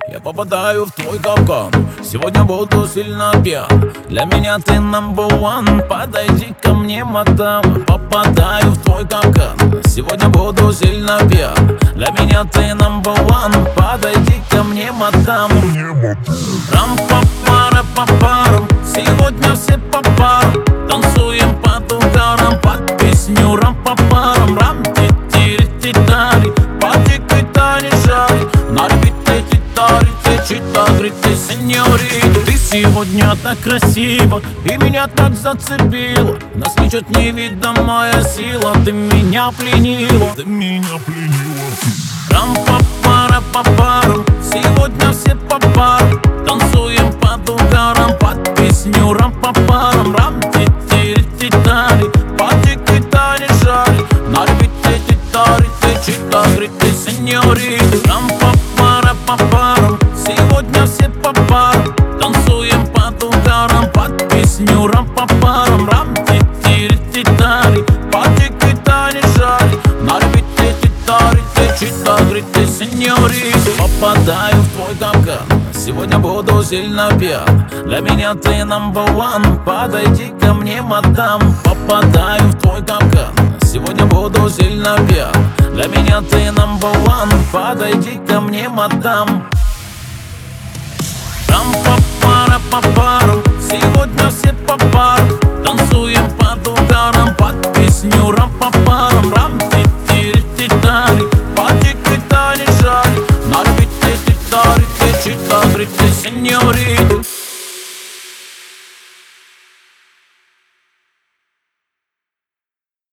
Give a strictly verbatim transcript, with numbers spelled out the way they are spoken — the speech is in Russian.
Я попадаю в твой капкан. Сегодня буду сильно пьян. Для меня ты number one. Подойди ко мне, мадам. Попадаю в твой капкан. Сегодня буду сильно пьян. Для меня ты number one. Подойди ко мне, мадам. Рам-па-пара-па-парам. Сегодня все по парам. Танцуем под ударом, под песню рам-па-парам. Рам-ти-ти-ри-ти-тари. По-дикой тане жари. На репите титари, ты чита, грите, сеньорита. Ты сегодня так красива и меня так зацепила. Нас ничуть не видимая сила. Ты меня пленила, ты меня пленила. Рам-па-пара-па-парам. Сегодня все по парам. Танцуем под ударом, под песню рам-па-парам. Рам-ти-ти-ри-ти-тари. По-дикой тане жари. На репите титари, ты чита, грите, сеньорита. Рам-па-пара-па-парам. Сегодня все по парам. Танцуем под ударом, под песню рам-па-парам. Рам-ти-ти-ри-ти-тари. По-дикой тане жари. На репите титари, ты чита, грите, сеньорита. Попадаю в твой капкан. Сегодня буду сильно пьян. Для меня ты number one. Подойди ко мне, мадам. Попадаю в твой капкан. Сегодня буду сильно пьян. Для меня ты number one. Подойди ко мне, мадам. Рам-па-пара-па-парам. Сегодня все по парам. Танцуем под ударом, под песню рам-па-парам.